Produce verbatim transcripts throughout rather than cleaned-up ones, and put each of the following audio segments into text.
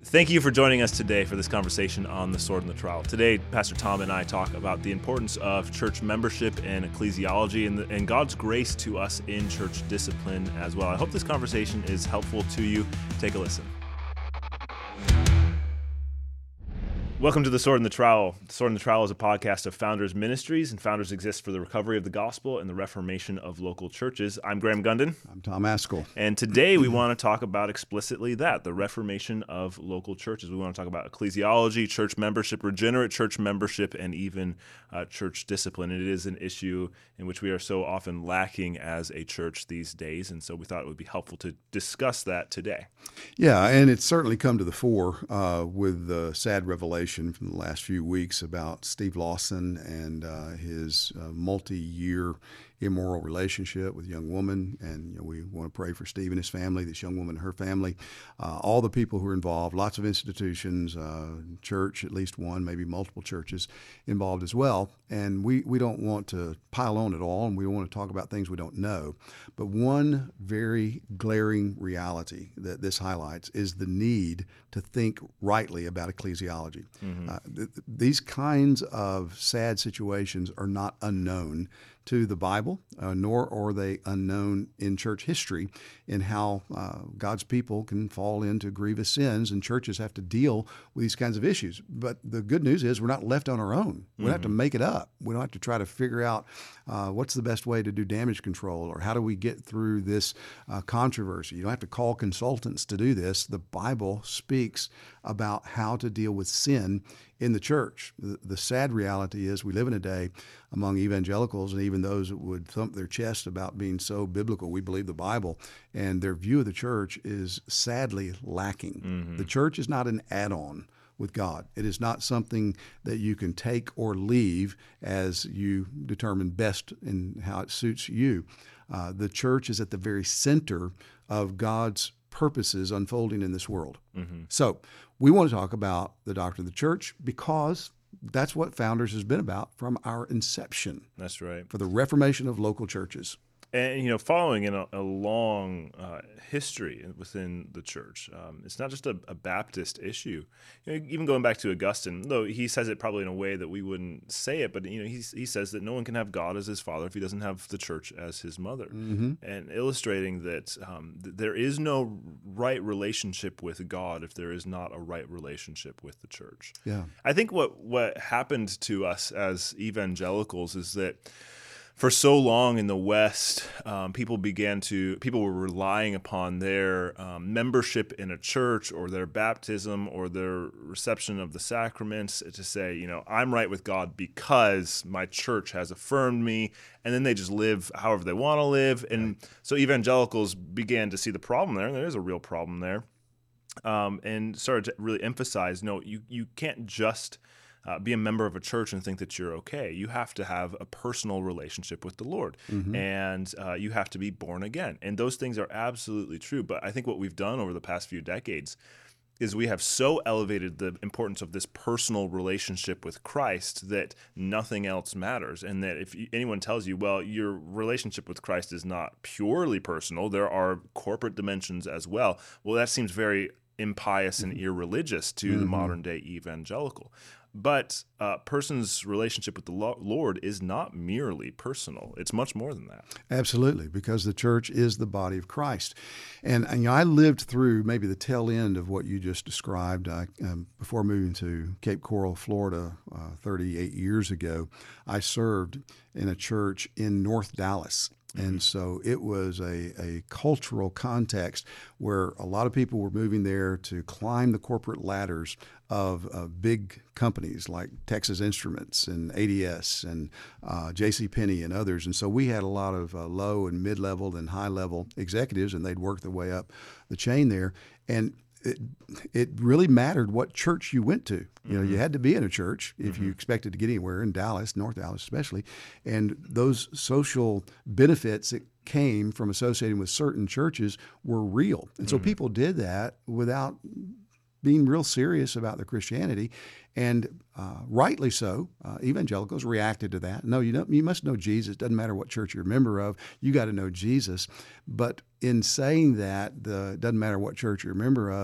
Thank you for joining us today for this conversation on the Sword and the Trowel. Today, Pastor Tom and I talk about the importance of church membership and ecclesiology and, the, and God's grace to us in church discipline as well. I hope this conversation is helpful to you. Take a listen. Welcome to The Sword and the Trowel. The Sword and the Trowel is a podcast of Founders Ministries, and Founders exist for the recovery of the gospel and the reformation of local churches. I'm Graham Gundon. I'm Tom Askell. And today we want to talk about explicitly that, the reformation of local churches. We want to talk about ecclesiology, church membership, regenerate church membership, and even uh, church discipline. And it is an issue in which we are so often lacking as a church these days, and so we thought it would be helpful to discuss that today. Yeah, and it's certainly come to the fore uh, with the sad revelation from the last few weeks about Steve Lawson and uh, his uh, multi-year immoral relationship with a young woman. And you know, we want to pray for Steve and his family, this young woman and her family, uh, all the people who are involved, lots of institutions, uh, church, at least one, maybe multiple churches involved as well. And we, we don't want to pile on at all, and we don't want to talk about things we don't know. But one very glaring reality that this highlights is the need to think rightly about ecclesiology. Mm-hmm. Uh, th- these kinds of sad situations are not unknown to the Bible, uh, nor are they unknown in church history in how uh, God's people can fall into grievous sins, and churches have to deal with these kinds of issues. But the good news is we're not left on our own. We don't mm-hmm. have to make it up. We don't have to try to figure out uh, what's the best way to do damage control, or how do we get through this uh, controversy. You don't have to call consultants to do this. The Bible speaks about how to deal with sin in the church. The, the sad reality is we live in a day among evangelicals, and even those that would thump their chest about being so biblical, we believe the Bible, and their view of the church is sadly lacking. Mm-hmm. The church is not an add-on with God. It is not something that you can take or leave as you determine best in how it suits you. Uh, the church is at the very center of God's purposes unfolding in this world. Mm-hmm. So we want to talk about the doctrine of the church because that's what Founders has been about from our inception. That's right. For the reformation of local churches. And, you know, following in a, a long uh, history within the church, um, it's not just a, a Baptist issue. You know, even going back to Augustine, though he says it probably in a way that we wouldn't say it, but, you know, he, he says that no one can have God as his father if he doesn't have the church as his mother. Mm-hmm. And illustrating that um, th- there is no right relationship with God if there is not a right relationship with the church. Yeah. I think what, what happened to us as evangelicals is that for so long in the West, um, people began to, people were relying upon their um, membership in a church or their baptism or their reception of the sacraments to say, you know, I'm right with God because my church has affirmed me, and then they just live however they want to live. And so evangelicals began to see the problem there, and there is a real problem there, um, and started to really emphasize, no, you, you can't just Uh, be a member of a church and think that you're okay. You have to have a personal relationship with the Lord, mm-hmm. and uh, you have to be born again. And those things are absolutely true. But I think what we've done over the past few decades is we have so elevated the importance of this personal relationship with Christ that nothing else matters. And that if anyone tells you, well, your relationship with Christ is not purely personal, there are corporate dimensions as well, well, that seems very impious mm-hmm. and irreligious to mm-hmm. the modern day evangelical. But a person's relationship with the Lord is not merely personal. It's much more than that. Absolutely, because the church is the body of Christ. And, and you know, I lived through maybe the tail end of what you just described. I, um, before moving to Cape Coral, Florida, uh, thirty-eight years ago, I served in a church in North Dallas. And so it was a, a cultural context where a lot of people were moving there to climb the corporate ladders of uh, big companies like Texas Instruments and A D S and uh, JCPenney and others. And so we had a lot of uh, low and mid-level and high-level executives, and they'd work their way up the chain there. And It, it really mattered what church you went to. You know, mm-hmm. you had to be in a church if mm-hmm. you expected to get anywhere in Dallas, North Dallas especially. And those social benefits that came from associating with certain churches were real. And so mm-hmm. people did that without being real serious about their Christianity. And uh, rightly so, uh, evangelicals reacted to that. No, you don't, you must know Jesus. It doesn't matter what church you're a member of. You got to know Jesus. But in saying that, the, it doesn't matter what church you're a member of,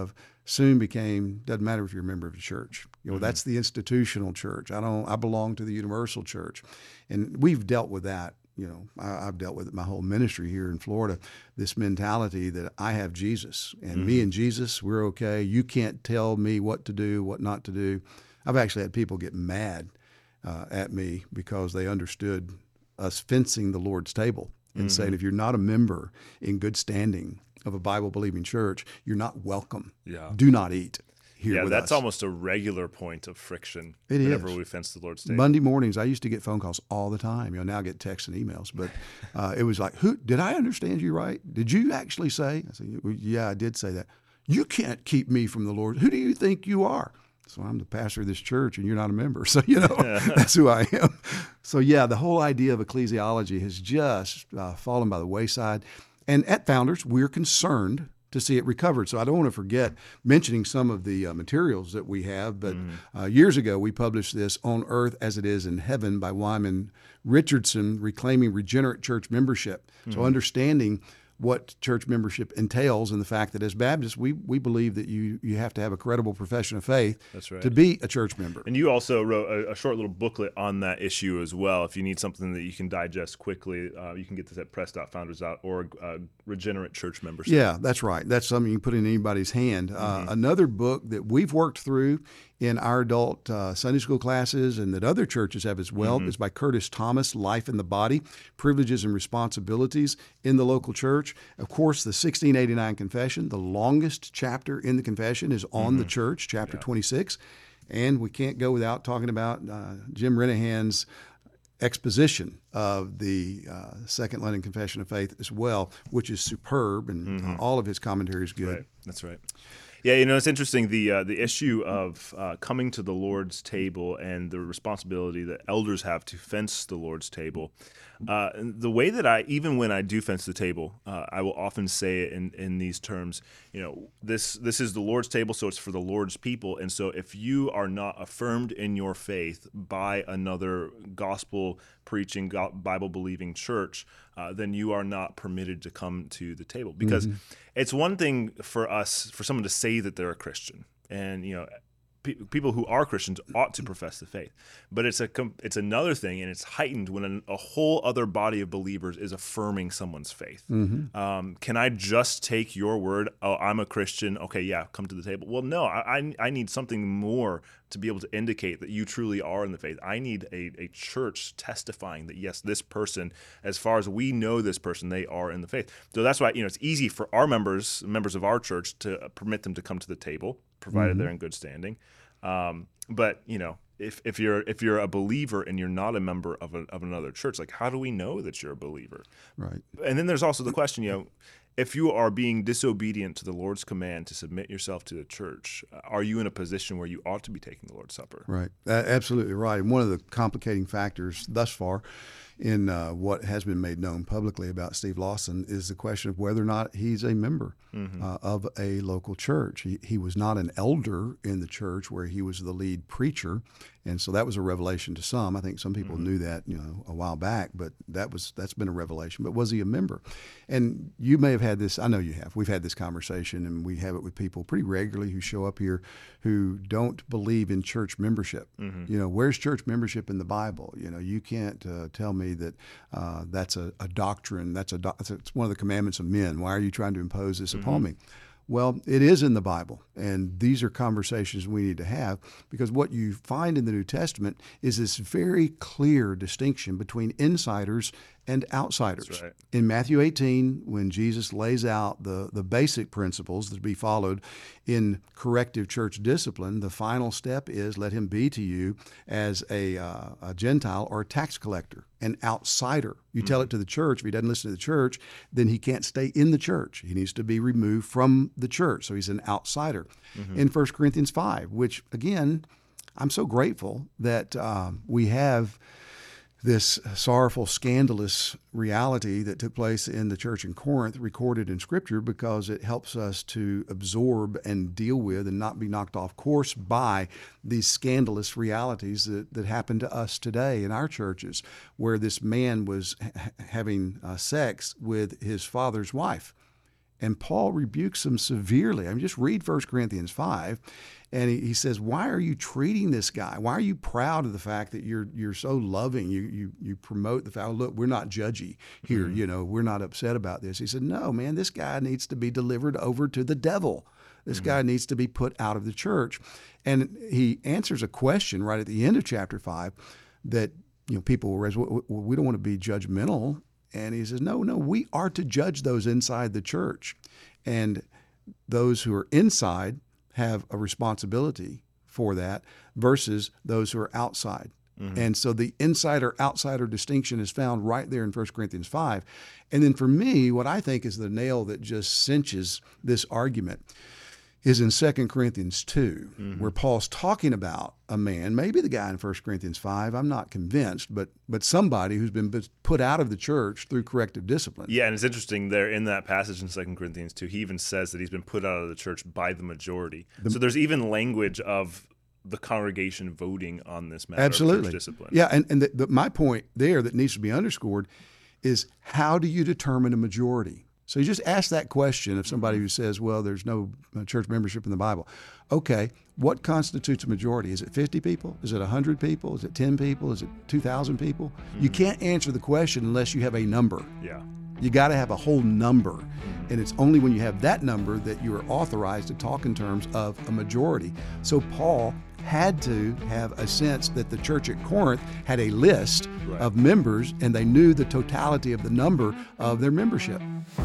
soon became, doesn't matter if you're a member of the church. You know, Mm-hmm. that's the institutional church. I don't, I belong to the universal church. And we've dealt with that. You know, I, I've dealt with it my whole ministry here in Florida, this mentality that I have Jesus and mm-hmm. me and Jesus, we're okay. You can't tell me what to do, what not to do. I've actually had people get mad uh, at me because they understood us fencing the Lord's table and mm-hmm. saying, if you're not a member in good standing of a Bible-believing church, you're not welcome. Yeah. Do not eat here yeah, with that's us. almost a regular point of friction it whenever is. we fence the Lord's table. Monday mornings, I used to get phone calls all the time. You know, now I get texts and emails, but uh, it was like, "Who did I understand you right? Did you actually say?" I said, well, "Yeah, I did say that." You can't keep me from the Lord. Who do you think you are? So I'm the pastor of this church, and you're not a member. So, you know, that's who I am. So, yeah, the whole idea of ecclesiology has just uh, fallen by the wayside. And at Founders, we're concerned to see it recovered. So I don't want to forget mentioning some of the uh, materials that we have. But mm. uh, years ago, we published this, On Earth as It Is in Heaven, by Wyman Richardson, Reclaiming Regenerate Church Membership. Mm. So understanding what church membership entails, and the fact that as Baptists, we we believe that you you have to have a credible profession of faith That's right. to be a church member. And you also wrote a, a short little booklet on that issue as well. If you need something that you can digest quickly, uh, you can get this at press dot founders dot org, uh, Regenerate Church Membership. Yeah, that's right. That's something you can put in anybody's hand. Mm-hmm. Uh, another book that we've worked through in our adult uh, Sunday school classes and that other churches have as well mm-hmm. is by Curtis Thomas, Life in the Body, Privileges and Responsibilities in the Local Church. Of course, the sixteen eighty-nine Confession, the longest chapter in the Confession, is on mm-hmm. the church, chapter yeah. twenty-six. And we can't go without talking about uh, Jim Renahan's exposition of the uh, Second London Confession of Faith as well, which is superb, and mm-hmm. uh, all of his commentary is good. Right. That's right. Yeah, you know, it's interesting, the uh, the issue of uh, coming to the Lord's table and the responsibility that elders have to fence the Lord's table. Uh, the way that I, even when I do fence the table, uh, I will often say it in, in these terms, you know, this this is the Lord's table, so it's for the Lord's people. And so if you are not affirmed in your faith by another gospel-preaching, Bible-believing church, uh, then you are not permitted to come to the table. Because mm-hmm. it's one thing for us, for someone to say that they're a Christian, and, you know, people who are Christians ought to profess the faith, but it's a it's another thing, and it's heightened when a, a whole other body of believers is affirming someone's faith. Mm-hmm. Um, can I just take your word? Oh, I'm a Christian. Okay, yeah, come to the table. Well, no, I I need something more to be able to indicate that you truly are in the faith. I need a, a church testifying that yes, this person, as far as we know this person, they are in the faith. So that's why, you know, it's easy for our members, members of our church, to permit them to come to the table, provided mm-hmm. they're in good standing. Um, but you know, if, if you're if you're a believer and you're not a member of a, of another church, like, how do we know that you're a believer? Right. And then there's also the question, you know, if you are being disobedient to the Lord's command to submit yourself to the church, are you in a position where you ought to be taking the Lord's Supper? Right. Uh, absolutely right. And one of the complicating factors thus far in uh, what has been made known publicly about Steve Lawson is the question of whether or not he's a member mm-hmm. uh, of a local church. He, he was not an elder in the church where he was the lead preacher, and so that was a revelation to some. I think some people mm-hmm. knew that, you know, a while back, but that was that's been a revelation. But was he a member? And you may have had this. I know you have. We've had this conversation, and we have it with people pretty regularly who show up here who don't believe in church membership. Mm-hmm. You know, where's church membership in the Bible? You know, you can't uh, tell me that uh, that's a, a doctrine. That's a do- it's one of the commandments of men. Why are you trying to impose this mm-hmm. upon me? Well, it is in the Bible, and these are conversations we need to have, because what you find in the New Testament is this very clear distinction between insiders and outsiders. That's right. In Matthew eighteen, when Jesus lays out the, the basic principles that to be followed in corrective church discipline, the final step is let him be to you as a, uh, a Gentile or a tax collector, an outsider. You mm-hmm. tell it to the church. If he doesn't listen to the church, then he can't stay in the church. He needs to be removed from the church. So he's an outsider. Mm-hmm. In First Corinthians five, which, again, I'm so grateful that um, we have this sorrowful, scandalous reality that took place in the church in Corinth recorded in Scripture, because it helps us to absorb and deal with and not be knocked off course by these scandalous realities that, that happen to us today in our churches, where this man was ha- having uh, sex with his father's wife. And Paul rebukes them severely. I mean, just read First Corinthians five, and he, he says, why are you treating this guy? Why are you proud of the fact that you're you're so loving? You you you promote the fact, look, we're not judgy here. Mm-hmm. You know, we're not upset about this. He said, no, man, this guy needs to be delivered over to the devil. This mm-hmm. guy needs to be put out of the church. And he answers a question right at the end of chapter five that, you know, people will raise, well, we don't want to be judgmental. And he says, no, no, we are to judge those inside the church. And those who are inside have a responsibility for that versus those who are outside. Mm-hmm. And so the insider-outsider distinction is found right there in First Corinthians five. And then for me, what I think is the nail that just cinches this argument is in Second Corinthians two, mm-hmm. where Paul's talking about a man, maybe the guy in First Corinthians five, I'm not convinced, but but somebody who's been put out of the church through corrective discipline. Yeah, and it's interesting there in that passage in Second Corinthians two, he even says that he's been put out of the church by the majority. The, so there's even language of the congregation voting on this matter absolutely. of church discipline. Yeah, and, and the, the, my point there that needs to be underscored is how do you determine a majority? So you just ask that question of somebody who says, well, there's no church membership in the Bible. Okay, what constitutes a majority? Is it fifty people? Is it one hundred people? Is it ten people? Is it two thousand people? Mm-hmm. You can't answer the question unless you have a number. Yeah. You got to have a whole number. And it's only when you have that number that you are authorized to talk in terms of a majority. So Paul had to have a sense that the church at Corinth had a list right. of members, and they knew the totality of the number of their membership.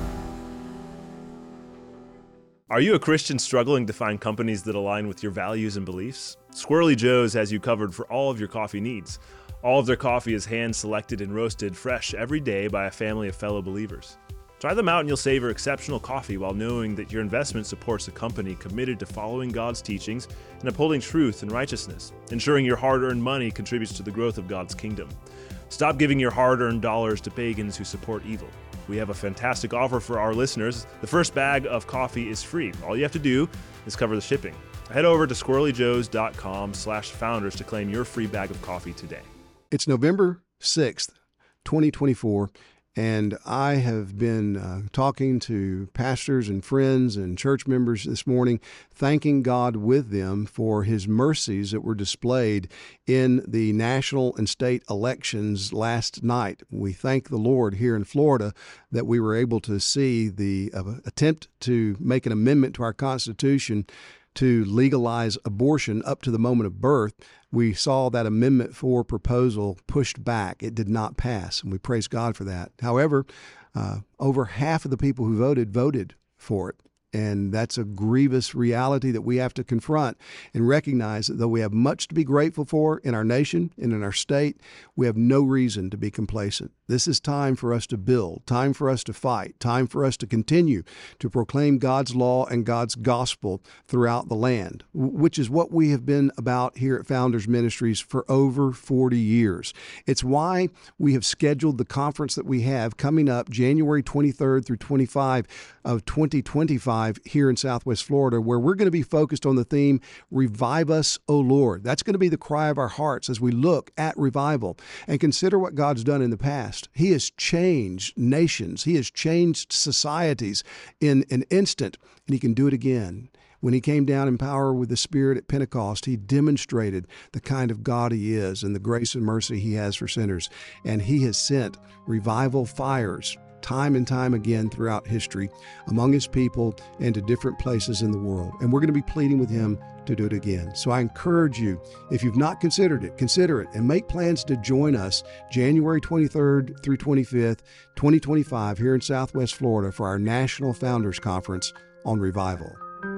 Are you a Christian struggling to find companies that align with your values and beliefs? Squirrely Joe's has you covered for all of your coffee needs. All of their coffee is hand-selected and roasted fresh every day by a family of fellow believers. Try them out and you'll savor exceptional coffee while knowing that your investment supports a company committed to following God's teachings and upholding truth and righteousness, ensuring your hard-earned money contributes to the growth of God's kingdom. Stop giving your hard-earned dollars to pagans who support evil. We have a fantastic offer for our listeners. The first bag of coffee is free. All you have to do is cover the shipping. Head over to squirrely joes dot com slash founders to claim your free bag of coffee today. It's November sixth, twenty twenty-four, and I have been uh, talking to pastors and friends and church members this morning, thanking God with them for His mercies that were displayed in the national and state elections last night. We thank the Lord here in Florida that we were able to see the uh, attempt to make an amendment to our Constitution to legalize abortion up to the moment of birth. We saw that Amendment four proposal pushed back. It did not pass, and we praise God for that. However, uh, over half of the people who voted voted for it. And that's a grievous reality that we have to confront and recognize that though we have much to be grateful for in our nation and in our state, we have no reason to be complacent. This is time for us to build, time for us to fight, time for us to continue to proclaim God's law and God's gospel throughout the land, which is what we have been about here at Founders Ministries for over forty years. It's why we have scheduled the conference that we have coming up January twenty-third through twenty-fifth of twenty twenty-five here in Southwest Florida, where we're going to be focused on the theme, Revive Us, O Lord. That's going to be the cry of our hearts as we look at revival and consider what God's done in the past. He has changed nations. He has changed societies in an instant, and He can do it again. When He came down in power with the Spirit at Pentecost, He demonstrated the kind of God He is and the grace and mercy He has for sinners. And He has sent revival fires time and time again throughout history among His people and to different places in the world. And we're going to be pleading with Him to do it again. So I encourage you, if you've not considered it, consider it and make plans to join us January twenty-third through twenty-fifth, twenty twenty-five here in Southwest Florida for our National Founders Conference on Revival.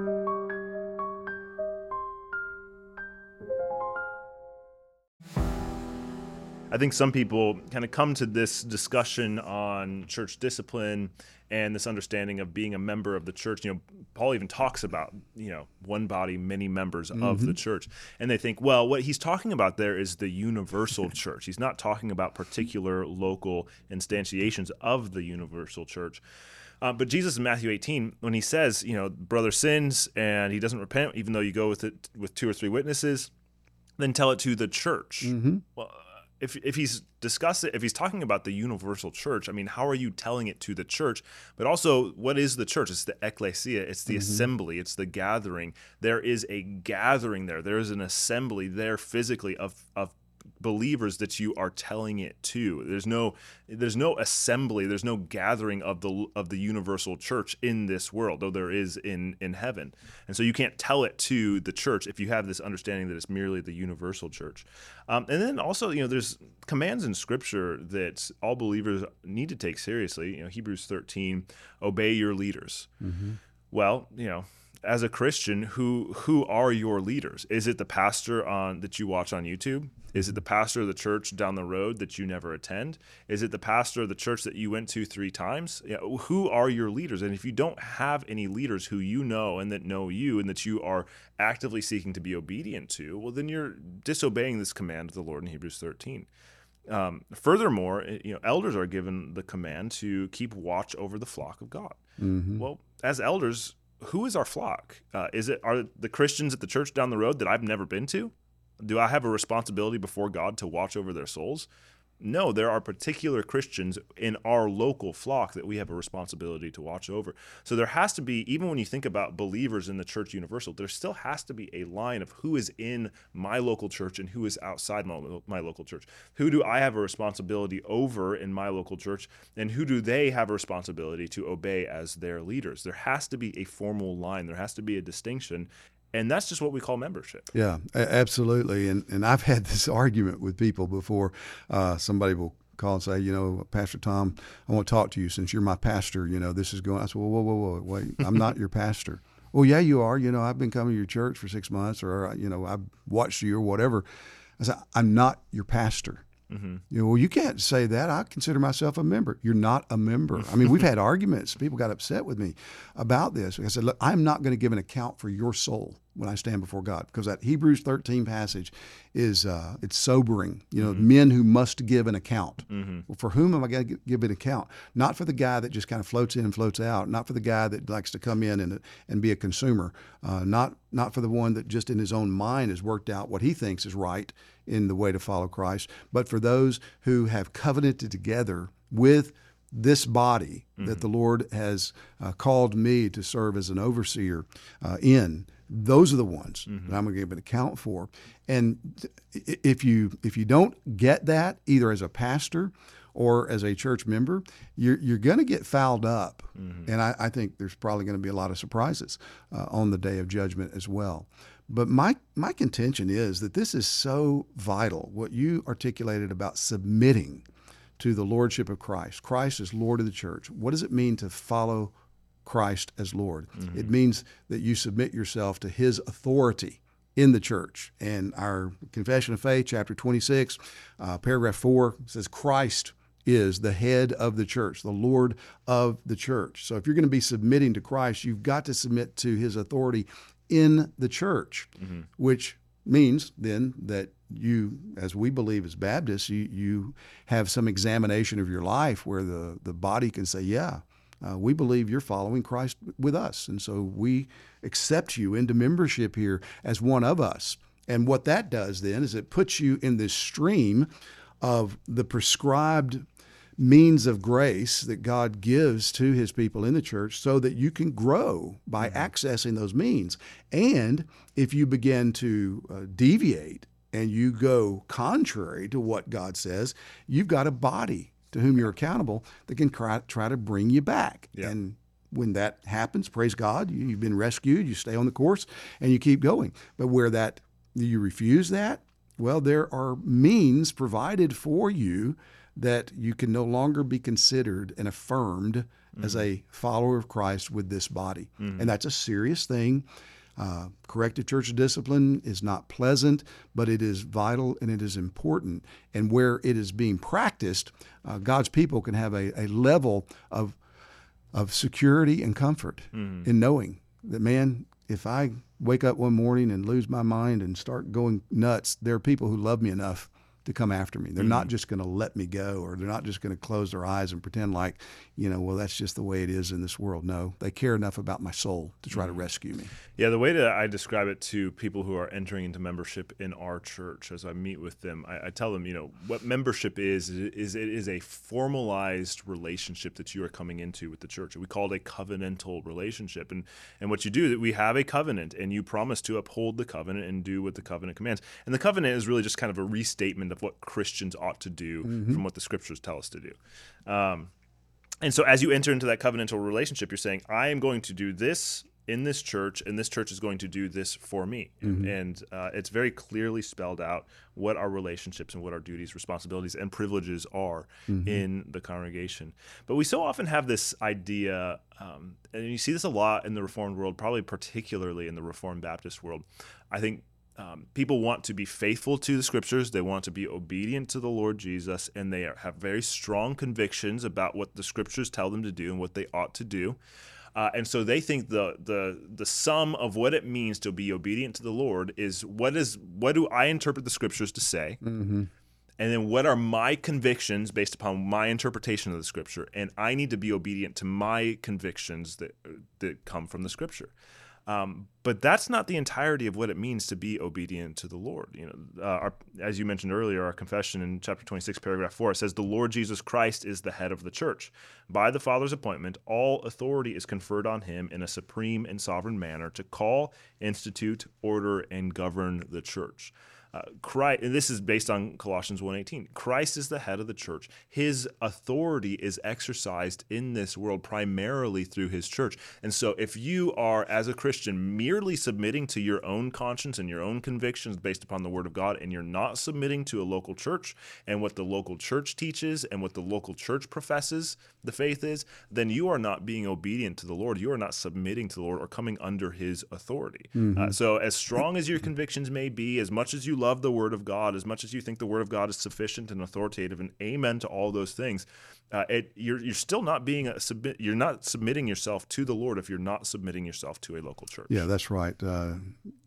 I think some people kind of come to this discussion on church discipline and this understanding of being a member of the church. You know, Paul even talks about, you know, one body, many members mm-hmm. of the church. And they think, well, what he's talking about there is the universal church. He's not talking about particular local instantiations of the universal church. Uh, but Jesus in Matthew eighteen, when He says, you know, brother sins and he doesn't repent, even though you go with it with two or three witnesses, then tell it to the church. Mm-hmm. Well, if if he's discussing, if he's talking about the universal church, I mean, how are you telling it to the church? But also, what is the church? It's the ecclesia. It's the mm-hmm. assembly. It's the gathering. There is a gathering there. There is an assembly there physically of of believers that you are telling it to. There's no there's no assembly, there's no gathering of the of the universal church in this world, though there is in in heaven. And so you can't tell it to the church if you have this understanding that it's merely the universal church. Um, and then also, you know, there's commands in Scripture that all believers need to take seriously. You know, Hebrews thirteen, obey your leaders. Mm-hmm. Well, you know, as a Christian, who who are your leaders? Is it the pastor on that you watch on YouTube? Is it the pastor of the church down the road that you never attend? Is it the pastor of the church that you went to three times? You know, who are your leaders? And if you don't have any leaders who you know and that know you and that you are actively seeking to be obedient to, well, then you're disobeying this command of the Lord in Hebrews thirteen. Um, furthermore, you know, elders are given the command to keep watch over the flock of God. Mm-hmm. Well, as elders, who is our flock? Uh, is it are the Christians at the church down the road that I've never been to? Do I have a responsibility before God to watch over their souls? No, there are particular Christians in our local flock that we have a responsibility to watch over. So there has to be, even when you think about believers in the church universal, there still has to be a line of who is in my local church and who is outside my, my local church. Who do I have a responsibility over in my local church, and who do they have a responsibility to obey as their leaders? There has to be a formal line. There has to be a distinction. And that's just what we call membership. Yeah, absolutely. And and I've had this argument with people before. Uh, somebody will call and say, you know, Pastor Tom, I want to talk to you since you're my pastor. You know, this is going. I said, well, whoa, whoa, whoa, wait, I'm not your pastor. Well, yeah, you are. You know, I've been coming to your church for six months, or you know, I've watched you or whatever. I said, I'm not your pastor. Mm-hmm. You know, well, you can't say that. I consider myself a member. You're not a member. I mean, we've had arguments. People got upset with me about this. I said, look, I'm not going to give an account for your soul when I stand before God, because that Hebrews thirteen passage is uh, it's sobering. You know, mm-hmm. men who must give an account. Mm-hmm. Well, for whom am I going to give an account? Not for the guy that just kind of floats in and floats out. Not for the guy that likes to come in and and be a consumer. Uh, not not for the one that just in his own mind has worked out what he thinks is right in the way to follow Christ, but for those who have covenanted together with this body mm-hmm. that the Lord has uh, called me to serve as an overseer uh, in. Those are the ones mm-hmm. that I'm going to give an account for. And if you if you don't get that, either as a pastor or as a church member, you're you're going to get fouled up. Mm-hmm. And I, I think there's probably going to be a lot of surprises uh, on the day of judgment as well. But my my contention is that this is so vital, what you articulated about submitting to the lordship of Christ. Christ is Lord of the church. What does it mean to follow Christ as Lord? Mm-hmm. It means that you submit yourself to his authority in the church. And our Confession of Faith, chapter twenty-six, uh, paragraph four, says Christ is the head of the church, the Lord of the church. So if you're going to be submitting to Christ, you've got to submit to his authority in the church, mm-hmm. which means then that you, as we believe as Baptists, you, you have some examination of your life where the, the body can say, yeah, uh, we believe you're following Christ with us. And so we accept you into membership here as one of us. And what that does then is it puts you in this stream of the prescribed means of grace that God gives to his people in the church so that you can grow by mm-hmm. accessing those means. And if you begin to uh, deviate and you go contrary to what God says, you've got a body to whom you're accountable that can try, try to bring you back. Yeah. And when that happens, praise God, you've been rescued, you stay on the course, and you keep going. But where that you refuse that, well, there are means provided for you that you can no longer be considered and affirmed mm-hmm. as a follower of Christ with this body. Mm-hmm. And that's a serious thing. Uh, corrective church discipline is not pleasant, but it is vital and it is important. And where it is being practiced, uh, God's people can have a, a level of of security and comfort mm-hmm. in knowing that, man, if I wake up one morning and lose my mind and start going nuts, there are people who love me enough to come after me. They're mm-hmm. not just going to let me go, or they're not just going to close their eyes and pretend like, you know, well, that's just the way it is in this world. No, they care enough about my soul to try to rescue me. Yeah, the way that I describe it to people who are entering into membership in our church, as I meet with them, I, I tell them, you know, what membership is, is it is a formalized relationship that you are coming into with the church. We call it a covenantal relationship. And and what you do is that we have a covenant, and you promise to uphold the covenant and do what the covenant commands. And the covenant is really just kind of a restatement of what Christians ought to do mm-hmm. from what the scriptures tell us to do. Um, and so as you enter into that covenantal relationship, you're saying, I am going to do this in this church, and this church is going to do this for me. Mm-hmm. And uh, it's very clearly spelled out what our relationships and what our duties, responsibilities, and privileges are mm-hmm. in the congregation. But we so often have this idea, um, and you see this a lot in the Reformed world, probably particularly in the Reformed Baptist world. I think um, people want to be faithful to the scriptures. They want to be obedient to the Lord Jesus, and they are, have very strong convictions about what the scriptures tell them to do and what they ought to do. Uh, and so they think the the the sum of what it means to be obedient to the Lord is what is what do I interpret the scriptures to say, mm-hmm. and then what are my convictions based upon my interpretation of the scripture, and I need to be obedient to my convictions that that come from the scripture. Um, but that's not the entirety of what it means to be obedient to the Lord. You know, uh, our, as you mentioned earlier, our confession in chapter twenty-six, paragraph four, it says, "The Lord Jesus Christ is the head of the church. By the Father's appointment, all authority is conferred on him in a supreme and sovereign manner to call, institute, order, and govern the church." Uh, Christ, and this is based on Colossians one eighteen. Christ is the head of the church. His authority is exercised in this world primarily through his church. And so if you are, as a Christian, merely submitting to your own conscience and your own convictions based upon the word of God, and you're not submitting to a local church and what the local church teaches and what the local church professes the faith is, then you are not being obedient to the Lord. You are not submitting to the Lord or coming under his authority. Mm-hmm. Uh, so as strong as your convictions may be, as much as you love the word of God, as much as you think the word of God is sufficient and authoritative, and amen to all those things, uh, it, you're you're still not being a submit. You're not submitting yourself to the Lord if you're not submitting yourself to a local church. Yeah, that's right. Uh,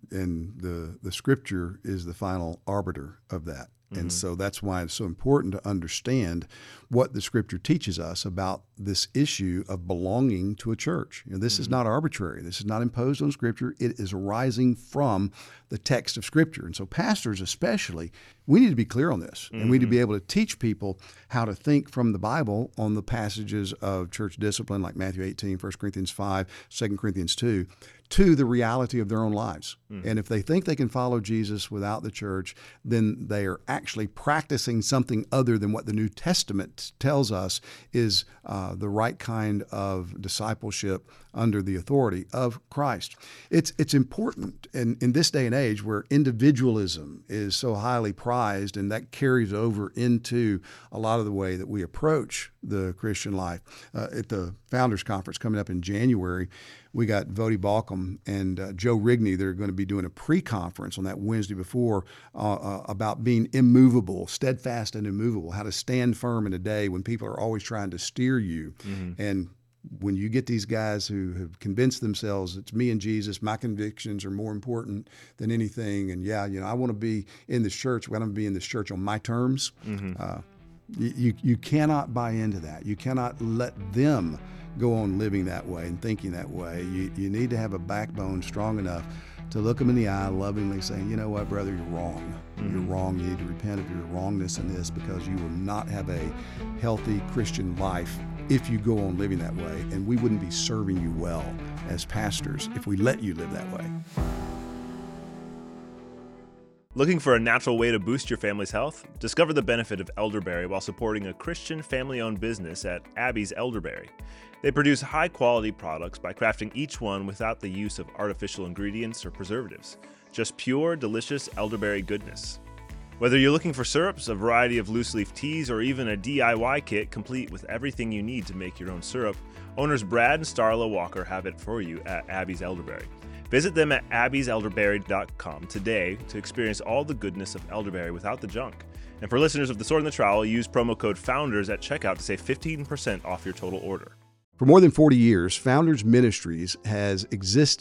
and the the Scripture is the final arbiter of that. Mm-hmm. And so that's why it's so important to understand what the Scripture teaches us about this issue of belonging to a church. You know, this mm-hmm. is not arbitrary. This is not imposed on Scripture. It is arising from the text of Scripture. And so pastors especially, we need to be clear on this. Mm-hmm. And we need to be able to teach people how to think from the Bible on the passages of church discipline like Matthew eighteen, First Corinthians five, Second Corinthians two, to the reality of their own lives. Mm-hmm. And if they think they can follow Jesus without the church, then they are actually practicing something other than what the New Testament tells us is uh, the right kind of discipleship under the authority of Christ. It's it's important in, in this day and age where individualism is so highly prized, and that carries over into a lot of the way that we approach the Christian life. Uh, at the Founders Conference coming up in January, we got Vodi Balcom and uh, Joe Rigney. They're going to be doing a pre-conference on that Wednesday before uh, uh, about being immovable, steadfast and immovable, how to stand firm in a day when people are always trying to steer you. Mm-hmm. And when you get these guys who have convinced themselves it's me and Jesus, my convictions are more important than anything, and yeah, you know, I want to be in this church, I want to be in this church on my terms, mm-hmm. uh, you, you cannot buy into that. You cannot let them go on living that way and thinking that way. You, you need to have a backbone strong enough to look them in the eye lovingly saying, you know what, brother, you're wrong. Mm-hmm. You're wrong. You need to repent of your wrongness in this, because you will not have a healthy Christian life if you go on living that way. And we wouldn't be serving you well as pastors if we let you live that way. Looking for a natural way to boost your family's health? Discover the benefit of elderberry while supporting a Christian family-owned business at Abby's Elderberry. They produce high-quality products by crafting each one without the use of artificial ingredients or preservatives. Just pure, delicious elderberry goodness. Whether you're looking for syrups, a variety of loose-leaf teas, or even a D I Y kit complete with everything you need to make your own syrup, owners Brad and Starla Walker have it for you at Abby's Elderberry. Visit them at abby's elderberry dot com today to experience all the goodness of elderberry without the junk. And for listeners of The Sword and the Trowel, use promo code FOUNDERS at checkout to save fifteen percent off your total order. For more than forty years, Founders Ministries has existed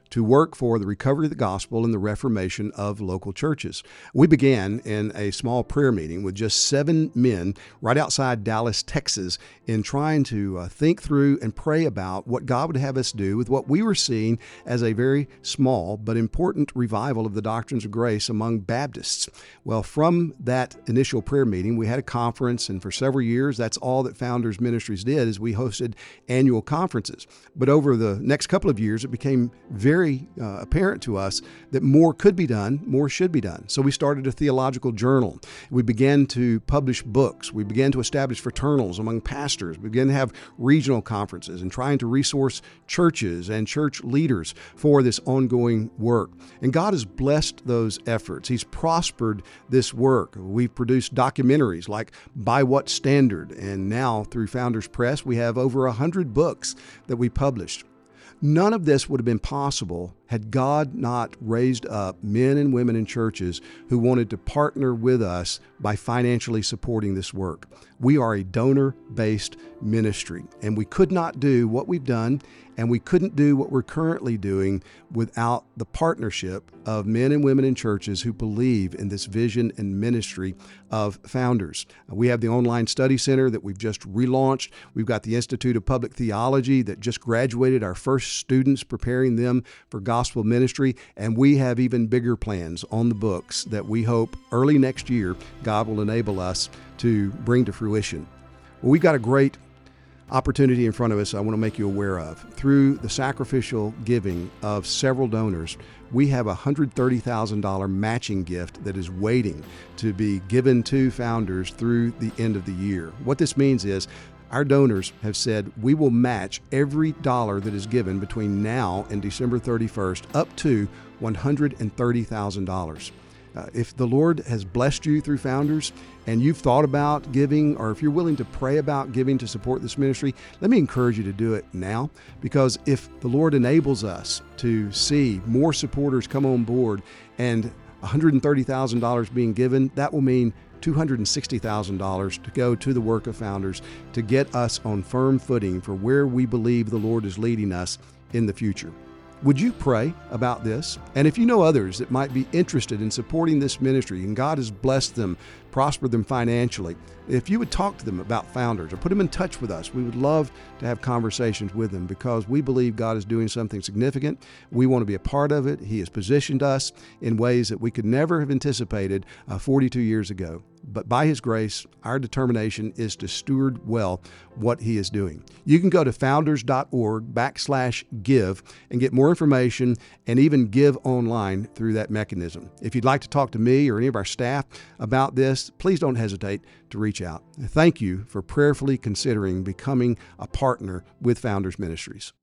to work for the recovery of the gospel and the reformation of local churches. We began in a small prayer meeting with just seven men right outside Dallas, Texas, in trying to uh, think through and pray about what God would have us do with what we were seeing as a very small but important revival of the doctrines of grace among Baptists. Well, from that initial prayer meeting, we had a conference, and for several years, that's all that Founders Ministries did, is we hosted annual conferences. But over the next couple of years, it became very uh, apparent to us that more could be done, more should be done. So we started a theological journal. We began to publish books. We began to establish fraternals among pastors. We began to have regional conferences and trying to resource churches and church leaders for this ongoing work. And God has blessed those efforts. He's prospered this work. We've produced documentaries like By What Standard? And now through Founders Press, we have over a hundred books that we published. None of this would have been possible had God not raised up men and women in churches who wanted to partner with us by financially supporting this work. We are a donor-based ministry, and we could not do what we've done, and we couldn't do what we're currently doing without the partnership of men and women in churches who believe in this vision and ministry of Founders. We have the online study center that we've just relaunched. We've got the Institute of Public Theology that just graduated our first students, preparing them for gospel ministry. And we have even bigger plans on the books that we hope early next year God will enable us to bring to fruition. Well, we've got a great opportunity in front of us I want to make you aware of. Through the sacrificial giving of several donors, we have a one hundred thirty thousand dollars matching gift that is waiting to be given to Founders through the end of the year. What this means is our donors have said we will match every dollar that is given between now and December thirty-first up to one hundred thirty thousand dollars. Uh, if the Lord has blessed you through Founders and you've thought about giving, or if you're willing to pray about giving to support this ministry, let me encourage you to do it now, because if the Lord enables us to see more supporters come on board and one hundred thirty thousand dollars being given, that will mean two hundred sixty thousand dollars to go to the work of Founders to get us on firm footing for where we believe the Lord is leading us in the future. Would you pray about this? And if you know others that might be interested in supporting this ministry and God has blessed them, prospered them financially, if you would talk to them about Founders or put them in touch with us, we would love to have conversations with them, because we believe God is doing something significant. We want to be a part of it. He has positioned us in ways that we could never have anticipated uh, forty-two years ago. But by His grace, our determination is to steward well what He is doing. You can go to founders.org backslash give and get more information and even give online through that mechanism. If you'd like to talk to me or any of our staff about this, please don't hesitate to reach out. Thank you for prayerfully considering becoming a partner with Founders Ministries.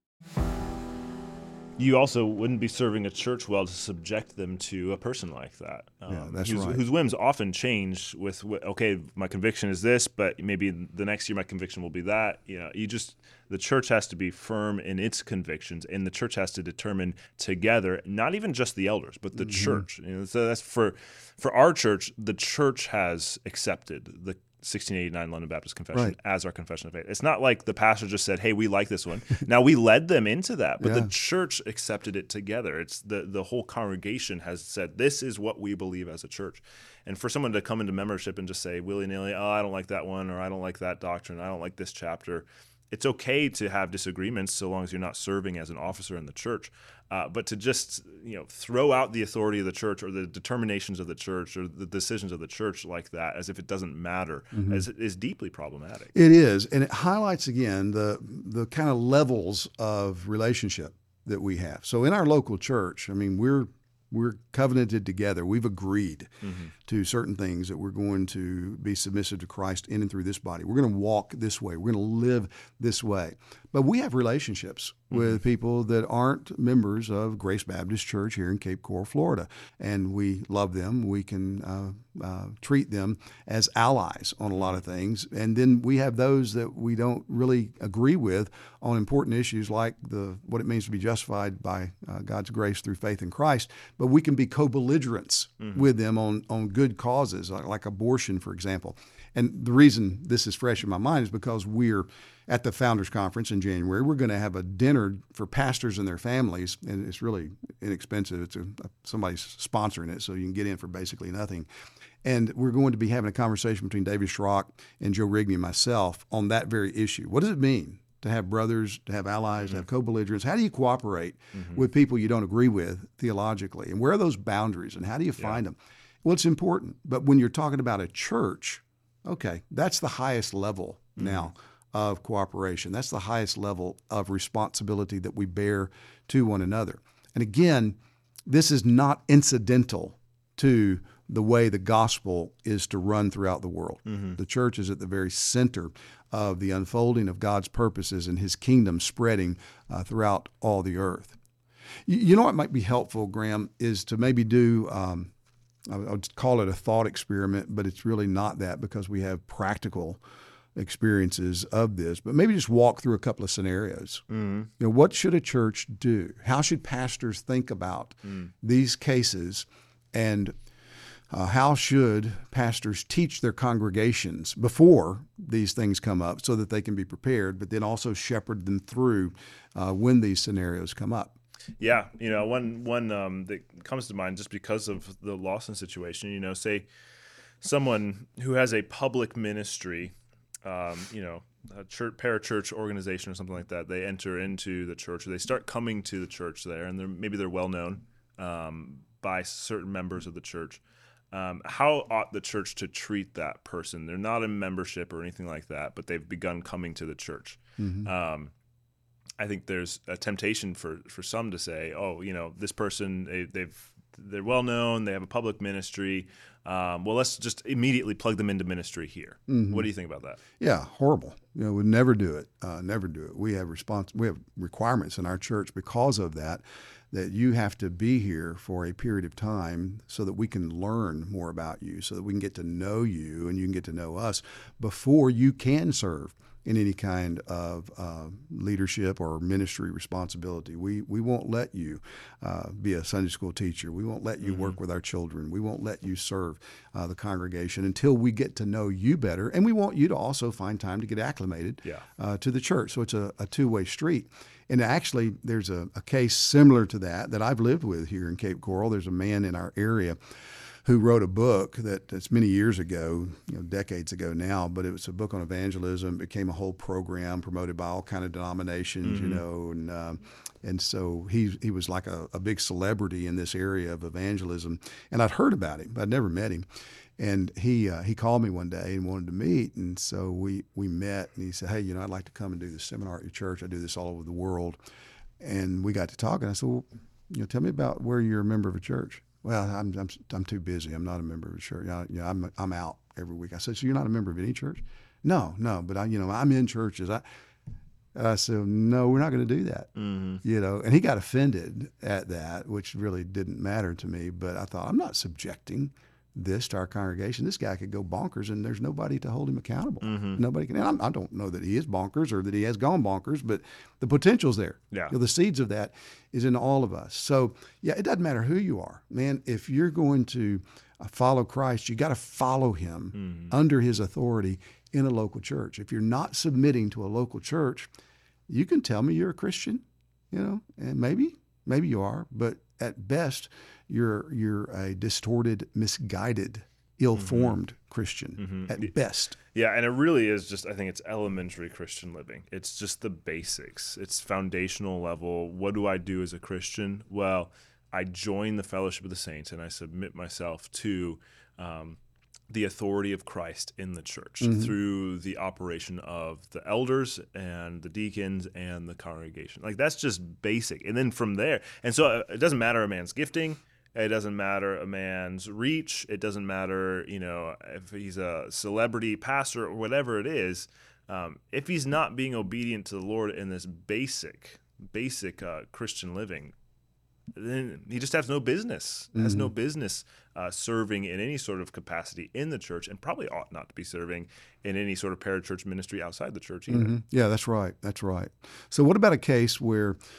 You also wouldn't be serving a church well to subject them to a person like that. Um, yeah, that's whose, right. Whose whims often change with, okay, my conviction is this, but maybe the next year my conviction will be that. You know, you just, the church has to be firm in its convictions, and the church has to determine together, not even just the elders, but the mm-hmm. church. You know, so that's for, for our church, the church has accepted the sixteen eighty-nine London Baptist Confession right. as our confession of faith. It's not like the pastor just said, hey, we like this one. Now, we led them into that, but yeah. the church accepted it together. It's the, the whole congregation has said, this is what we believe as a church. And for someone to come into membership and just say willy-nilly, oh, I don't like that one, or I don't like that doctrine, I don't like this chapter, it's okay to have disagreements so long as you're not serving as an officer in the church. Uh, but to just, you know, throw out the authority of the church or the determinations of the church or the decisions of the church like that as if it doesn't matter mm-hmm. is, is deeply problematic. It is, and it highlights again the the kind of levels of relationship that we have. So in our local church, I mean, we're we're covenanted together. We've agreed mm-hmm. to certain things that we're going to be submissive to Christ in and through this body. We're going to walk this way. We're going to live this way. But we have relationships mm-hmm. with people that aren't members of Grace Baptist Church here in Cape Coral, Florida. And we love them. We can uh, uh, treat them as allies on a lot of things. And then we have those that we don't really agree with on important issues like the what it means to be justified by uh, God's grace through faith in Christ. But we can be co-belligerents mm-hmm. with them on, on good good causes, like, like abortion, for example. And the reason this is fresh in my mind is because we're at the Founders Conference in January. We're going to have a dinner for pastors and their families, and it's really inexpensive. It's a, somebody's sponsoring it, so you can get in for basically nothing. And we're going to be having a conversation between David Schrock and Joe Rigney and myself on that very issue. What does it mean to have brothers, to have allies, mm-hmm. to have co-belligerents? How do you cooperate mm-hmm. with people you don't agree with theologically? And where are those boundaries, and how do you find yeah. them? Well, it's important. But when you're talking about a church, okay, that's the highest level mm-hmm. now of cooperation. That's the highest level of responsibility that we bear to one another. And again, this is not incidental to the way the gospel is to run throughout the world. Mm-hmm. The church is at the very center of the unfolding of God's purposes and his kingdom spreading uh, throughout all the earth. You, you know what might be helpful, Graham, is to maybe do, um, I would call it a thought experiment, but it's really not that because we have practical experiences of this, but maybe just walk through a couple of scenarios. Mm-hmm. You know, what should a church do? How should pastors think about mm. these cases? And Uh, how should pastors teach their congregations before these things come up so that they can be prepared, but then also shepherd them through uh, when these scenarios come up? Yeah, you know, one one um, that comes to mind just because of the Lawson situation, you know, say someone who has a public ministry, um, you know, a church, parachurch organization or something like that, they enter into the church, or they start coming to the church there, and they're, maybe they're well known um, by certain members of the church. Um, how ought the church to treat that person? They're not in membership or anything like that, but they've begun coming to the church. Mm-hmm. Um, I think there's a temptation for, for some to say, oh, you know, this person, they, they've, they're well known, they have a public ministry. Um, well, let's just immediately plug them into ministry here. Mm-hmm. What do you think about that? Yeah, horrible. You know, we'd never do it. Uh, never do it. We have respons- We have requirements in our church because of that. That you have to be here for a period of time so that we can learn more about you, so that we can get to know you and you can get to know us before you can serve in any kind of uh, leadership or ministry responsibility. We we won't let you uh, be a Sunday school teacher. We won't let you mm-hmm. work with our children. We won't let you serve uh, the congregation until we get to know you better. And we want you to also find time to get acclimated yeah. uh, to the church. So it's a, a two-way street. And actually, there's a, a case similar to that that I've lived with here in Cape Coral. There's a man in our area who wrote a book that that's many years ago, you know, decades ago now, but it was a book on evangelism. It became a whole program promoted by all kind of denominations, mm-hmm. you know, and um, and so he he was like a, a big celebrity in this area of evangelism. And I'd heard about him, but I'd never met him. And he uh, he called me one day and wanted to meet, and so we we met. And he said, "Hey, you know, I'd like to come and do this seminar at your church. I do this all over the world." And we got to talking. I said, "Well, you know, tell me about where you're a member of a church." "Well, I'm I'm I'm too busy. I'm not a member of a church. I, you know, I'm I'm out every week." I said, "So you're not a member of any church?" "No, no, but I, you know, I'm in churches." I and I said, "No, we're not going to do that." Mm-hmm. You know, and he got offended at that, which really didn't matter to me. But I thought, I'm not subjecting this to our congregation. This guy could go bonkers, and there's nobody to hold him accountable. Mm-hmm. Nobody can. And I'm, I don't know that he is bonkers or that he has gone bonkers, but the potential's there. Yeah. You know, the seeds of that is in all of us. So, yeah, it doesn't matter who you are, man. If you're going to follow Christ, you got to follow him mm-hmm. under his authority in a local church. If you're not submitting to a local church, you can tell me you're a Christian, you know, and maybe, maybe you are, but at best, you're you're a distorted, misguided, ill-formed mm-hmm. Christian mm-hmm. at best. Yeah, and it really is just, I think it's elementary Christian living. It's just the basics. It's foundational level. What do I do as a Christian? Well, I join the fellowship of the saints and I submit myself to um, the authority of Christ in the church mm-hmm. through the operation of the elders and the deacons and the congregation. Like, that's just basic. And then from there, and so it doesn't matter a man's gifting. It doesn't matter a man's reach. It doesn't matter, you know, if he's a celebrity pastor or whatever it is. Um, if he's not being obedient to the Lord in this basic, basic uh, Christian living, then he just has no business, mm-hmm. has no business uh, serving in any sort of capacity in the church, and probably ought not to be serving in any sort of parachurch ministry outside the church either. Mm-hmm. Yeah, that's right. That's right. So what about a case where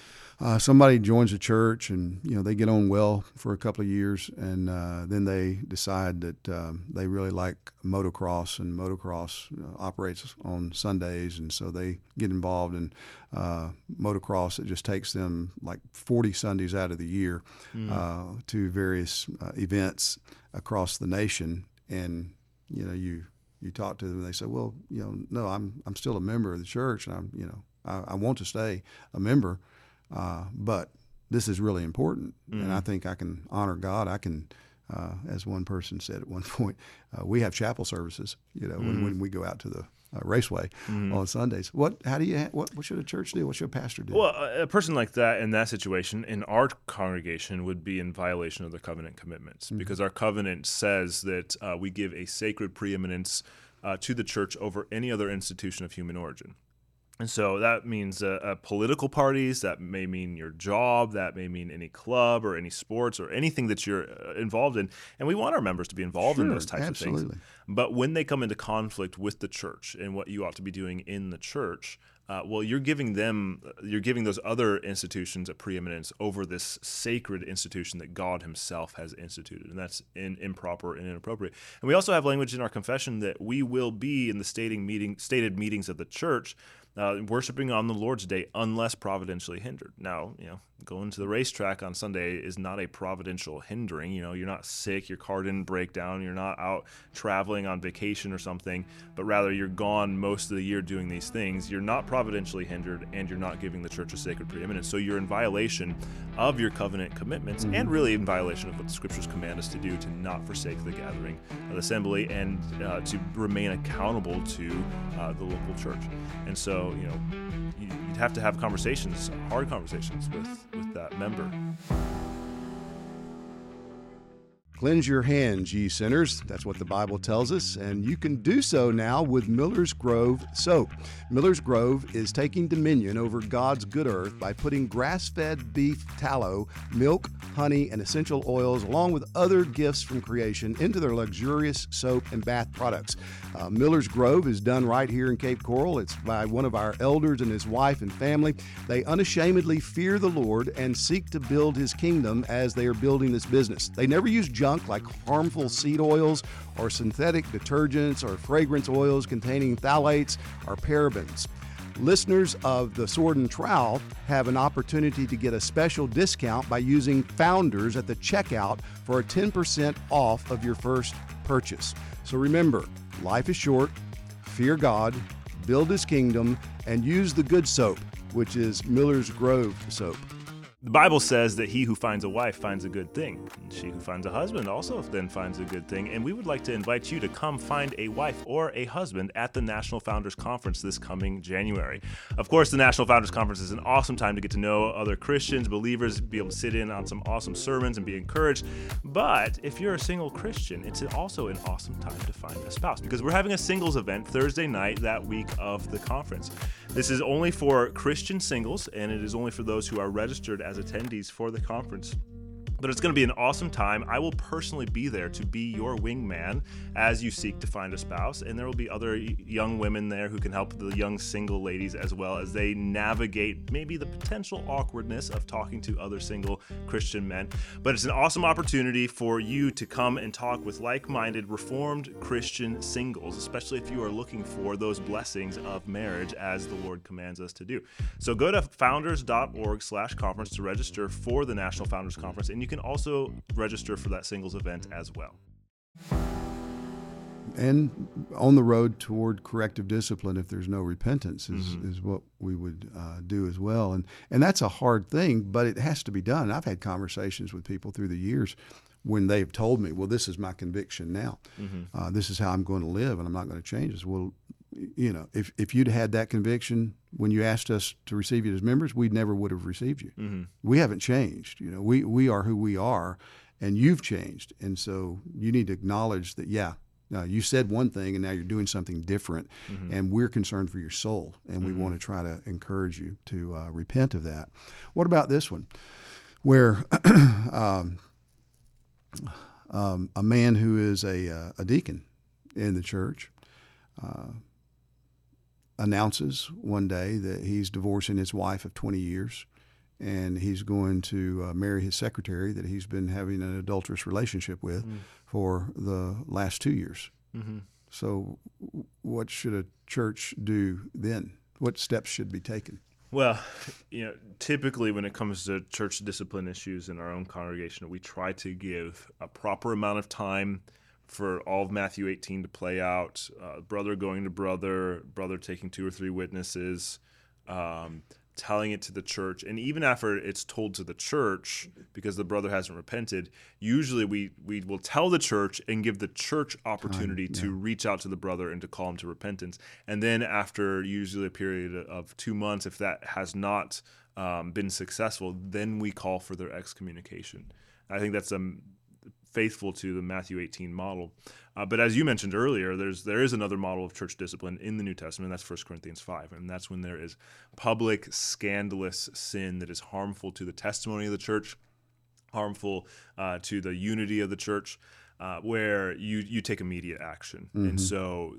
uh, somebody joins a church and, you know, they get on well for a couple of years, and uh, then they decide that um, they really like motocross, and motocross uh, operates on Sundays, and so they get involved in uh, motocross. It just takes them like forty Sundays out of the year mm. uh, to various uh, events across the nation, and, you know, you you talk to them and they say, well, you know, no, I'm I'm still a member of the church, and I'm, you know, I, I want to stay a member. Uh, but this is really important, mm-hmm. and I think I can honor God. I can, uh, as one person said at one point, uh, we have chapel services, you know, mm-hmm. when, when we go out to the uh, raceway mm-hmm. on Sundays. What, how do you, ha- what, what should a church do? What should a pastor do? Well, a person like that in that situation in our congregation would be in violation of the covenant commitments, mm-hmm. because our covenant says that uh, we give a sacred preeminence uh, to the church over any other institution of human origin. And so that means uh, uh, political parties, that may mean your job, that may mean any club or any sports or anything that you're uh, involved in. And we want our members to be involved sure, in those types absolutely. of things. But when they come into conflict with the church and what you ought to be doing in the church, uh, well, you're giving them, you're giving those other institutions a preeminence over this sacred institution that God himself has instituted. And that's in, improper and inappropriate. And we also have language in our confession that we will be in the stating meeting, stated meetings of the church Uh, worshiping on the Lord's Day unless providentially hindered. Now, you know, going to the racetrack on Sunday is not a providential hindering. You know, you're not sick, your car didn't break down, you're not out traveling on vacation or something, but rather you're gone most of the year doing these things. You're not providentially hindered, and you're not giving the church a sacred preeminence. So you're in violation of your covenant commitments, mm-hmm. and really in violation of what the scriptures command us to do, to not forsake the gathering of the assembly, and uh, to remain accountable to uh, the local church. And so, you know, you'd have to have conversations, hard conversations with, with that member. Cleanse your hands, ye sinners. That's what the Bible tells us, and you can do so now with Miller's Grove soap. Miller's Grove is taking dominion over God's good earth by putting grass-fed beef tallow, milk, honey, and essential oils, along with other gifts from creation, into their luxurious soap and bath products. Uh, Miller's Grove is done right here in Cape Coral. It's by one of our elders and his wife and family. They unashamedly fear the Lord and seek to build his kingdom as they are building this business. They never use junk like harmful seed oils or synthetic detergents or fragrance oils containing phthalates or parabens. Listeners of the Sword and Trowel have an opportunity to get a special discount by using Founders at the checkout for a ten percent off of your first purchase. So remember, life is short, fear God, build his kingdom, and use the good soap, which is Miller's Grove soap. The Bible says that he who finds a wife finds a good thing, and she who finds a husband also then finds a good thing. And we would like to invite you to come find a wife or a husband at the National Founders Conference this coming January. Of course, the National Founders Conference is an awesome time to get to know other Christians, believers, be able to sit in on some awesome sermons and be encouraged. But if you're a single Christian, it's also an awesome time to find a spouse, because we're having a singles event Thursday night that week of the conference. This is only for Christian singles, and it is only for those who are registered as attendees for the conference. But it's going to be an awesome time. I will personally be there to be your wingman as you seek to find a spouse, and there will be other young women there who can help the young single ladies as well as they navigate maybe the potential awkwardness of talking to other single Christian men. But it's an awesome opportunity for you to come and talk with like-minded Reformed Christian singles, especially if you are looking for those blessings of marriage as the Lord commands us to do. So go to founders.org slash conference to register for the National Founders Conference, and you can also register for that singles event as well. And on the road toward corrective discipline, if there's no repentance, is, Mm-hmm. is what we would uh, do as well. And and that's a hard thing, but it has to be done. I've had conversations with people through the years when they've told me, well, this is my conviction now. Mm-hmm. Uh, this is how I'm going to live, and I'm not going to change this. Well, you know, if, if you'd had that conviction when you asked us to receive you as members, we never would have received you. Mm-hmm. We haven't changed. You know, we, we are who we are, and you've changed. And so you need to acknowledge that, yeah, uh, you said one thing and now you're doing something different, Mm-hmm. and we're concerned for your soul, and we Mm-hmm. want to try to encourage you to uh, repent of that. What about this one, where um, um, a man who is a, uh, a deacon in the church uh, announces one day that he's divorcing his wife of twenty years, and he's going to uh, marry his secretary that he's been having an adulterous relationship with mm. for the last two years. Mm-hmm. So what should a church do then? What steps should be taken? Well, you know, typically when it comes to church discipline issues in our own congregation, we try to give a proper amount of time for all of Matthew eighteen to play out, uh, brother going to brother, brother taking two or three witnesses, um, telling it to the church. And even after it's told to the church, because the brother hasn't repented, usually we, we will tell the church and give the church opportunity Time, yeah. to reach out to the brother and to call him to repentance. And then after usually a period of two months, if that has not um, been successful, then we call for their excommunication. I think that's um, faithful to the Matthew eighteen model. Uh, but as you mentioned earlier, there's there is another model of church discipline in the New Testament. That's First Corinthians five, and that's when there is public, scandalous sin that is harmful to the testimony of the church, harmful uh, to the unity of the church, uh, where you you take immediate action. Mm-hmm. And so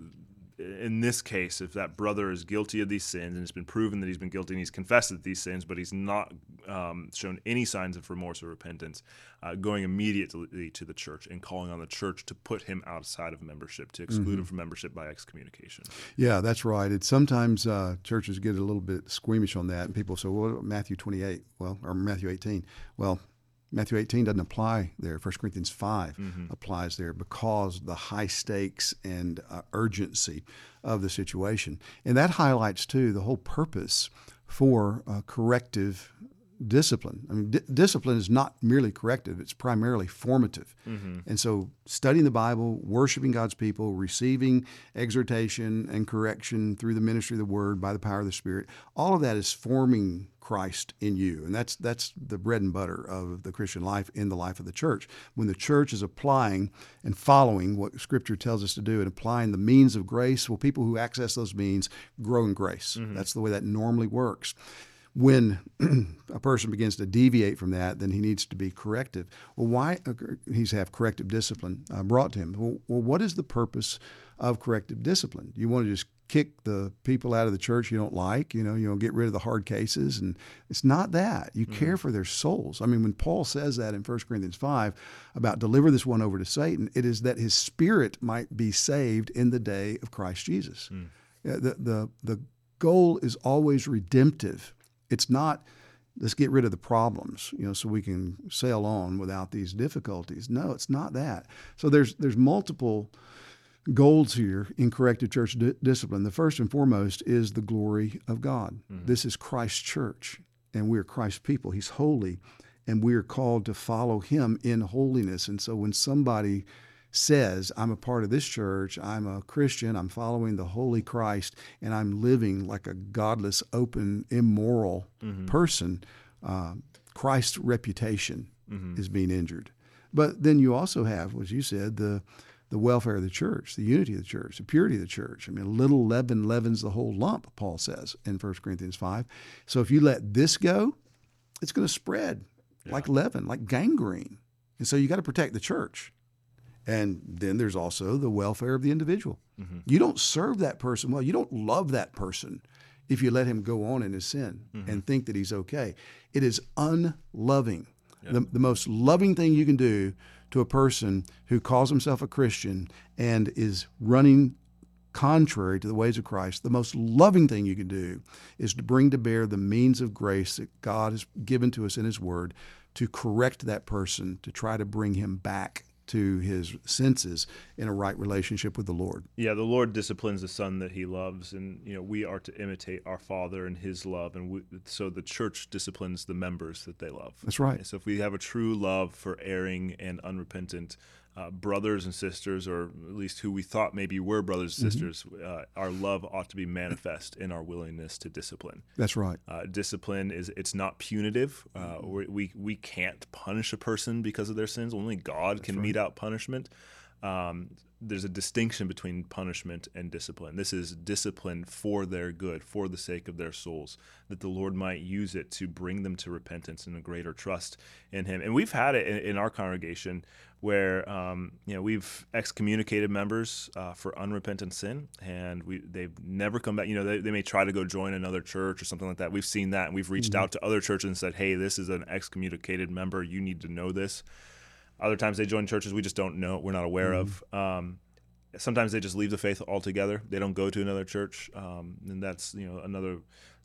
in this case, if that brother is guilty of these sins and it's been proven that he's been guilty and he's confessed these sins, but he's not um, shown any signs of remorse or repentance, uh, going immediately to the church and calling on the church to put him outside of membership, to exclude mm-hmm. him from membership by excommunication. Yeah, that's right. It's sometimes uh, churches get a little bit squeamish on that, and people say, well, Matthew twenty-eight, well, or Matthew eighteen. Well, Matthew eighteen doesn't apply there. First Corinthians five mm-hmm. applies there because the high stakes and uh, urgency of the situation. And that highlights, too, the whole purpose for uh, corrective discipline. I mean, di- discipline is not merely corrective. It's primarily formative. Mm-hmm. And so studying the Bible, worshiping God's people, receiving exhortation and correction through the ministry of the Word by the power of the Spirit, all of that is forming Christ in you. And that's that's the bread and butter of the Christian life in the life of the church. When the church is applying and following what Scripture tells us to do and applying the means of grace, well, people who access those means grow in grace. Mm-hmm. That's the way that normally works. When a person begins to deviate from that, then he needs to be corrective. Well, why he's have corrective discipline uh, brought to him? Well, well, what is the purpose of corrective discipline? Do you want to just kick the people out of the church you don't like? You know, you know, get rid of the hard cases, and it's not that. You mm-hmm. care for their souls. I mean, when Paul says that in First Corinthians five about deliver this one over to Satan, it is that his spirit might be saved in the day of Christ Jesus. Mm. The the the goal is always redemptive. It's not, let's get rid of the problems, you know, so we can sail on without these difficulties. No, it's not that. So there's there's multiple goals here in corrective church di- discipline. The first and foremost is the glory of God. Mm-hmm. This is Christ's church, and we're Christ's people. He's holy, and we are called to follow him in holiness. And so when somebody says, I'm a part of this church, I'm a Christian, I'm following the holy Christ, and I'm living like a godless, open, immoral mm-hmm. person, uh, Christ's reputation mm-hmm. is being injured. But then you also have, as you said, the the welfare of the church, the unity of the church, the purity of the church. I mean, a little leaven leavens the whole lump, Paul says in First Corinthians five. So if you let this go, it's going to spread yeah. like leaven, like gangrene. And so you got to protect the church. And then there's also the welfare of the individual. Mm-hmm. You don't serve that person well. You don't love that person if you let him go on in his sin mm-hmm. and think that he's okay. It is unloving. Yep. The, the most loving thing you can do to a person who calls himself a Christian and is running contrary to the ways of Christ, the most loving thing you can do is to bring to bear the means of grace that God has given to us in his word to correct that person, to try to bring him back to his senses in a right relationship with the Lord. Yeah, the Lord disciplines the son that he loves, and you know we are to imitate our Father in his love, and we, so the church disciplines the members that they love. That's right. And so if we have a true love for erring and unrepentant uh, brothers and sisters, or at least who we thought maybe were brothers and mm-hmm. sisters, uh, our love ought to be manifest in our willingness to discipline. That's right. Uh, discipline is it's not punitive. Uh, we we we can't punish a person because of their sins. Only God That's can right. mete out punishment. Um, there's a distinction between punishment and discipline. This is discipline for their good, for the sake of their souls, that the Lord might use it to bring them to repentance and a greater trust in Him. And we've had it in, in our congregation where um, you know we've excommunicated members uh, for unrepentant sin, and we they've never come back. You know, they, they may try to go join another church or something like that. We've seen that, and we've reached Mm-hmm. out to other churches and said, "Hey, this is an excommunicated member. You need to know this." Other times they join churches we just don't know, we're not aware Mm-hmm. of. Um, sometimes they just leave the faith altogether. They don't go to another church, um, and that's you know another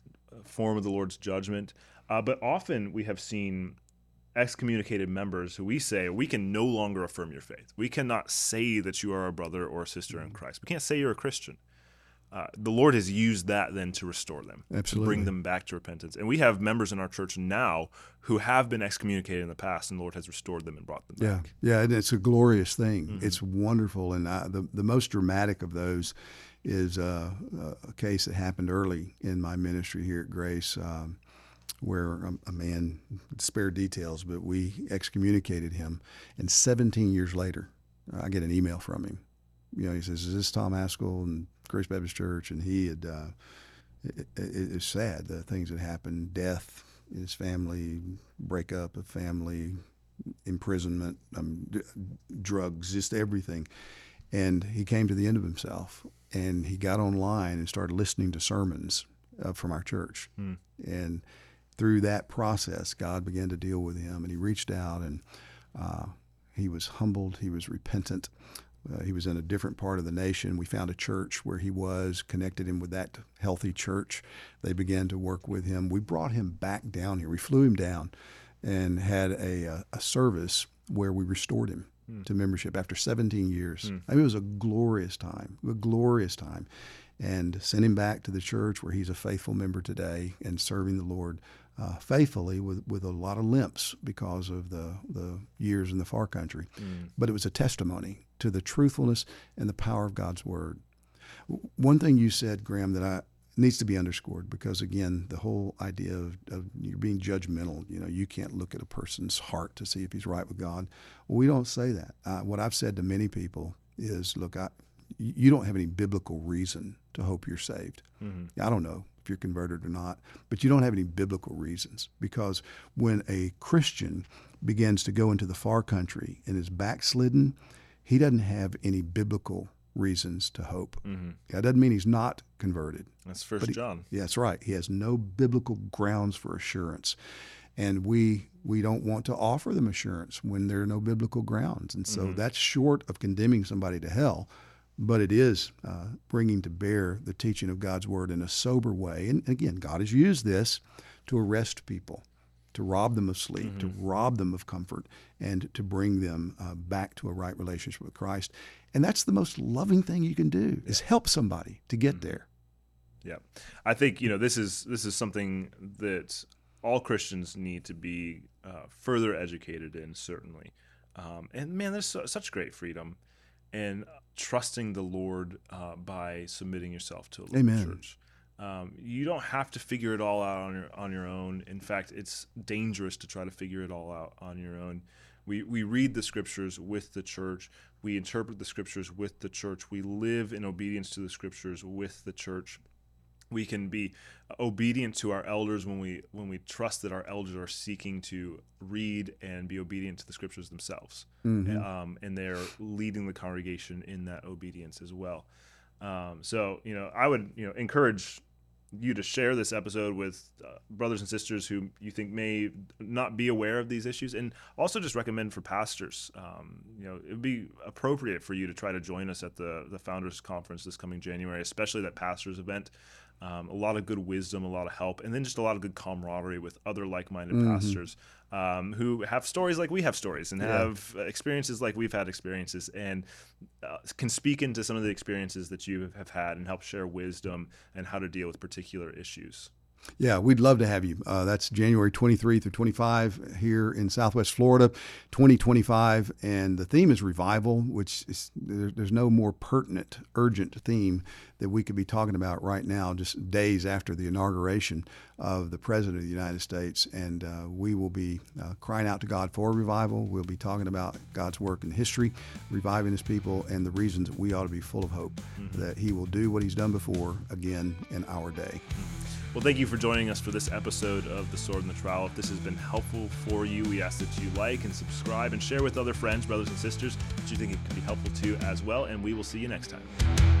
form of the Lord's judgment. Uh, but often we have seen excommunicated members who we say, we can no longer affirm your faith. We cannot say that you are a brother or a sister in Christ. We can't say you're a Christian. Uh, the Lord has used that then to restore them, Absolutely. to bring them back to repentance. And we have members in our church now who have been excommunicated in the past, and the Lord has restored them and brought them Yeah, back. yeah, and it's a glorious thing. Mm-hmm. It's wonderful, and I, the the most dramatic of those is uh, a case that happened early in my ministry here at Grace, um, where a, a man, spare details, but we excommunicated him, and seventeen years later, I get an email from him. You know, he says, "Is this Tom Haskell and Grace Baptist Church?" And he had, uh, it, it, it's sad, the things that happened, death in his family, breakup of family, imprisonment, um, d- drugs, just everything. And he came to the end of himself, and he got online and started listening to sermons uh, from our church. Mm. And through that process, God began to deal with him, and he reached out, and uh, he was humbled, he was repentant. Uh, he was in a different part of the nation. We found a church where he was, connected him with that healthy church. They began to work with him. We brought him back down here. We flew him down and had a, a, a service where we restored him mm. to membership after seventeen years. Mm. I mean, it was a glorious time, a glorious time. And sent him back to the church where he's a faithful member today and serving the Lord uh, faithfully with, with a lot of limps because of the, the years in the far country. Mm. But it was a testimony to the truthfulness and the power of God's Word. One thing you said, Graham, that I needs to be underscored, because again, the whole idea of, of you're being judgmental, you know, you can't look at a person's heart to see if he's right with God. Well, we don't say that. Uh, what I've said to many people is, look, I, you don't have any biblical reason to hope you're saved. Mm-hmm. I don't know if you're converted or not, but you don't have any biblical reasons, because when a Christian begins to go into the far country and is backslidden, he doesn't have any biblical reasons to hope. Mm-hmm. That doesn't mean he's not converted. That's First John. Yeah, that's right. He has no biblical grounds for assurance. And we we don't want to offer them assurance when there are no biblical grounds. And so mm-hmm. that's short of condemning somebody to hell, but it is uh, bringing to bear the teaching of God's Word in a sober way. And again, God has used this to arrest people, to rob them of sleep, mm-hmm. to rob them of comfort, and to bring them uh, back to a right relationship with Christ. And that's the most loving thing you can do, is help somebody to get mm-hmm. there. Yeah. I think, you know, this is this is something that all Christians need to be uh, further educated in, certainly. Um, and man, there's so, such great freedom in trusting the Lord uh, by submitting yourself to a local Amen. church. Um, you don't have to figure it all out on your on your own. In fact, it's dangerous to try to figure it all out on your own. We we read the Scriptures with the church. We interpret the Scriptures with the church. We live in obedience to the Scriptures with the church. We can be obedient to our elders when we when we trust that our elders are seeking to read and be obedient to the Scriptures themselves, mm-hmm. um, and they're leading the congregation in that obedience as well. Um, so, you know, I would you know encourage you to share this episode with uh, brothers and sisters who you think may not be aware of these issues, and also just recommend for pastors. Um, you know, it would be appropriate for you to try to join us at the the Founders Conference this coming January, especially that pastors event. Um, a lot of good wisdom, a lot of help, and then just a lot of good camaraderie with other like-minded mm-hmm. pastors um, who have stories like we have stories and yeah. have experiences like we've had experiences, and uh, can speak into some of the experiences that you have had and help share wisdom and how to deal with particular issues. Yeah, we'd love to have you. Uh, that's January twenty-third through twenty-fifth here in Southwest Florida, twenty twenty-five. And the theme is revival, which is, there, there's no more pertinent, urgent theme that we could be talking about right now, just days after the inauguration of the President of the United States. And uh, we will be uh, crying out to God for revival. We'll be talking about God's work in history, reviving his people, and the reasons that we ought to be full of hope mm-hmm. that he will do what he's done before again in our day. Well, thank you for joining us for this episode of The Sword and the Trowel. If this has been helpful for you, we ask that you like and subscribe and share with other friends, brothers and sisters that you think it can be helpful to as well. And we will see you next time.